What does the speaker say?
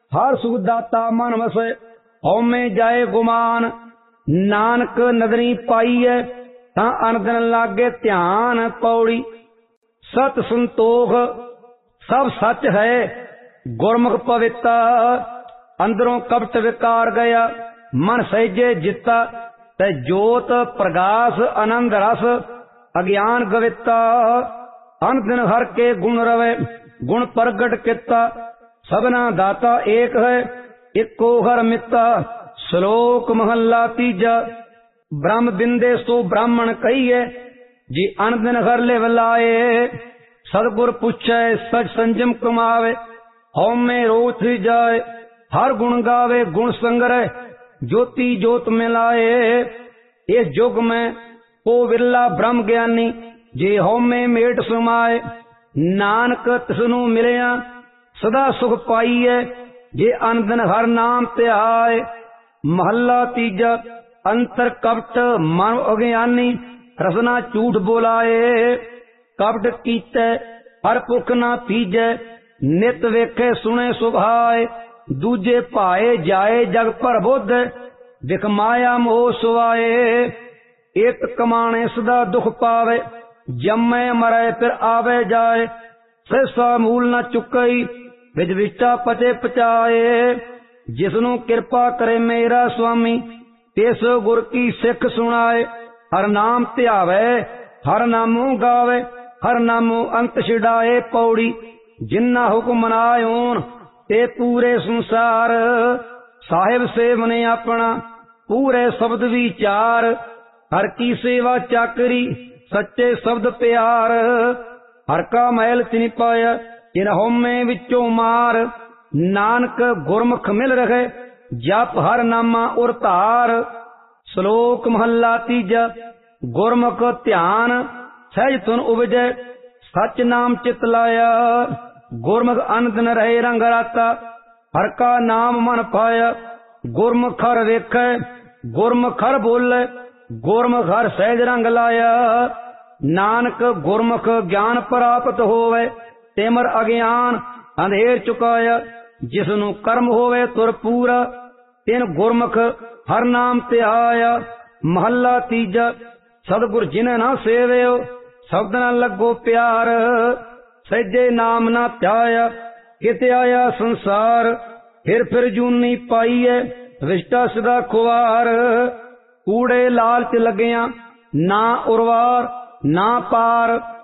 हर सुख दाता मन वसे हौमे जाए गुमान। नानक नदरी पाईए तां अनदन लागे ध्यान। पौड़ी सत संतोख सब सच है गुरमुख पविता। अंदरों कपट विकार गया मन सहजे जिता। तै जोत प्रकाश आनंद रस अज्ञान गविता। अन दिन हर के गुण रवे गुण प्रगट किता। सबना दाता एक है इको हर मिता। श्लोक महला तीजा। ब्रह्म बिंदे सो ब्राह्मण कहिए जी अन दिन हर ले लाए। सतगुर पूछे सच संजम कमावे हौमे रोथ जाए। हर गुण गावे गुण संग्रह ज्योति जोत मिलाए। इस युग में ओ विरला ब्रह्म ज्ञानी जे हौमे मेट समाए। नानक तिसनु मिलिया सदा सुख पाईए जे अनदन हर नाम ध्याए। महला तीजा। अंतर कपट मन अज्ञानी रसना झूठ बोलाए। कपट कीते हर पुख ना पीजे नित वेखे सुने सुभाए। दूजे भाए जाए जग पर बुद्ध विख माया मोह सुवाए। एक कमाने सदा दुख पावे जम्मे मरे फिर आवे जाए। सहसा मूल न चुकई विच विष्टा पचे पचाए। जिसनु कृपा करे मेरा स्वामी तिस गुर की सिख सुनाए। हर नाम ध्यावे हर नामो गावे हर नामो अंत छिड़ाए। पौड़ी जिन्ना हुक्म मनायोन ते पूरे संसार। साहिब सेवने अपना पूरे शब्द विचार। हर की सेवा चाकरी सच्चे शब्द प्यार। हर का महल तिन पाया जिन होमे विचों मार। नानक गुरमुख मिल रहे जप हर नामा उर धार। श्लोक महला तीजा। गुरमुख ध्यान सहज तुन उपजै सच नाम चित लाया। गुरमुख अनदन रहे रंग राता हर का नाम मन पाया। गुरमुख हर वेखै गुरमुख हर बोले गुरमुख हर सहज रंग लाया। नानक गुरमुख ज्ञान प्राप्त होवे तेमर अज्ञान अंधेर चुकाया। जिसनु कर्म होवे तुर पूरा तिन गुरमुख हर नाम ध्याया। महला तीजा। सतगुर जिन्हें ना सेव्यो शब्द न लगो प्यार। सहजे नाम ना ध्याया कित आया संसार। फिर जूनी पाईए विष्टा सदा खुआर। कूड़े लालच लगिया ना उर्वार ना पार।